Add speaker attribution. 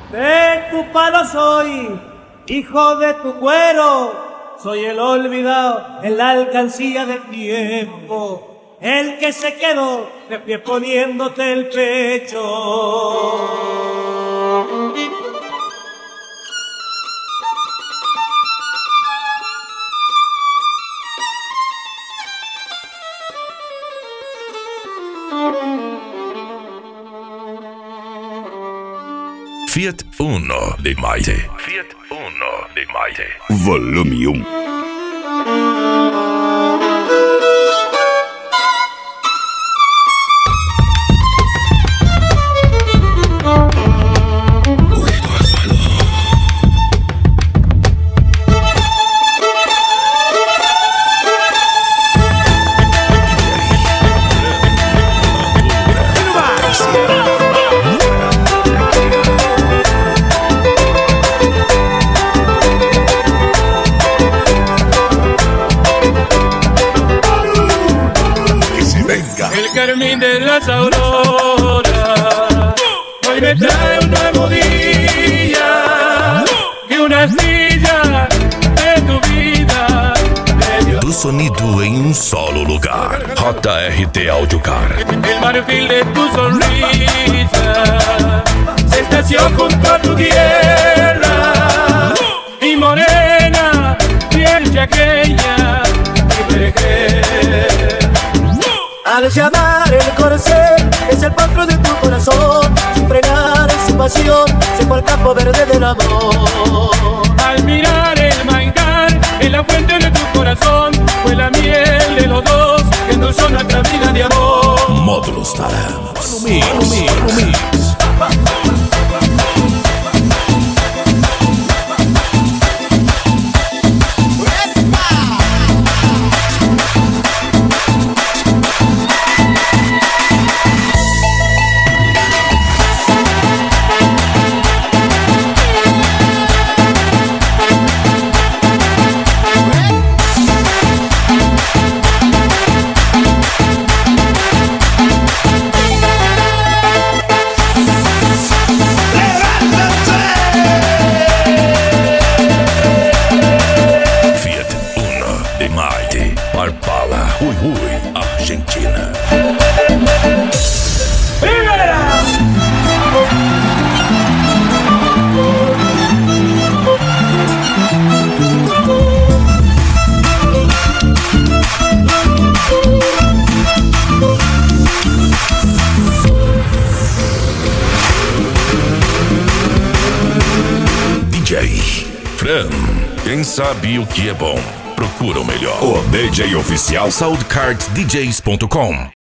Speaker 1: De tu palo soy, hijo de tu cuero, soy el olvidado en la alcancía del tiempo, el que se quedó de pie poniéndote el pecho.
Speaker 2: Fiat Uno de Maite. Fiat Uno de Maite.
Speaker 3: Volume 1.
Speaker 4: El carmín de las auroras hoy me trae un nuevo día que una astilla de tu vida me dio.
Speaker 2: Tu sonido em um solo lugar. JRT Audiocar.
Speaker 4: El marfil de tu sonrisa se estació junto a tu tierra y morena, piel chaqueña y perejel.
Speaker 1: Al llamar el corcel es el potro de tu corazón, sin frenar en su pasión se fue al campo verde del amor.
Speaker 4: Al mirar el manjar en la fuente de tu corazón fue la miel de los dos que endulzó nuestra vida de amor.
Speaker 2: Módulos Talentos. Parpala, Jujuy, Argentina.
Speaker 4: ¡Primera!
Speaker 2: DJ Fran, quem sabe o que é bom, procura o melhor.
Speaker 3: O DJ oficial
Speaker 2: SoundCardDJs.com